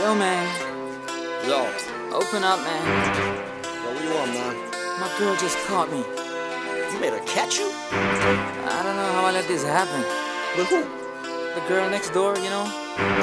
Yo, man. Yo. Open up, man. Yo, what you want, man? My girl just caught me. You made her catch you? I don't know how I let this happen. With who? The girl next door, you know?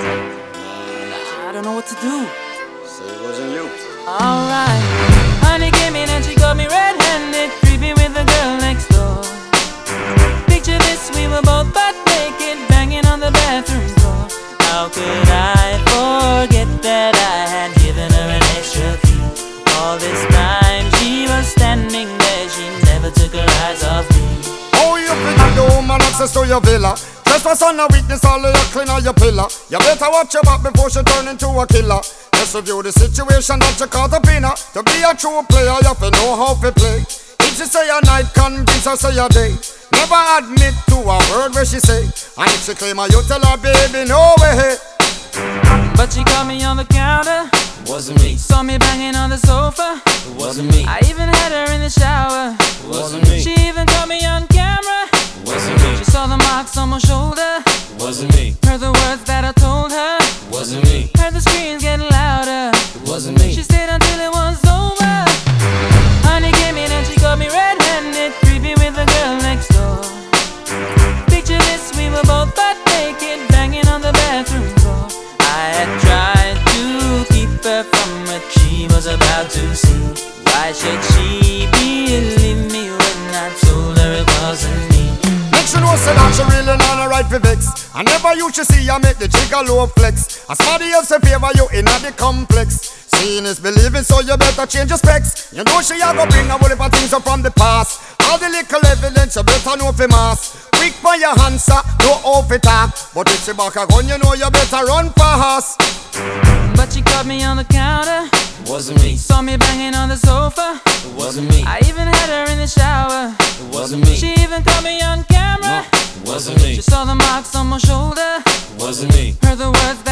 I don't know what to do. Say it wasn't you. Alright. Honey came in and she got me red-handed, creepy with the girl next door. Picture this, we were both butt naked, banging on the bathroom door. How could I forget that I had given her an extra key? All this time she was standing there, she never took her eyes off me. Oh, you figure the woman access to your villa. Trespass on a witness, all of your clean on your pillar. You better watch your back before she turn into a killer. Just review the situation that you caught up in her. To be a true player, you have to know how to play. If she say a night, convince her say a day. Never admit to a word where she say. And if she claim her, you tell her, baby, no way. But she caught me on the counter. Wasn't me. Saw me banging on the sofa. It wasn't me. I even had her in the shower. It wasn't me. She even caught me on camera. It wasn't me. She saw the marks on my shoulder. It wasn't me. Heard the words that I told her. It wasn't me. Heard the screams getting louder. It wasn't me. She stayed until it was over. Honey came in and she got me red-handed, creepy with the girl next door. Picture this, we were both butt naked, banging on the bathroom floor. I had tried to keep her from what she was about to see. Why should she believe me when I told her it wasn't me? Make sure know say that she really not a right for vex. I never used to see you make the jigger low flex. As somebody else in favor you in the complex. Seeing is believing, so you better change your specs. You know she a go bring a whole heap of things up from the past. All the little evidence you better know for mass. Quick for your answer, no off it talk. But if she back a gun, you know you better run fast. But she caught me on the counter. It wasn't me. Saw me banging on the sofa. It wasn't me. I even had her in the shower. It wasn't me. She even caught me on camera. It wasn't me. She saw the marks on my shoulder. It wasn't me. Heard the words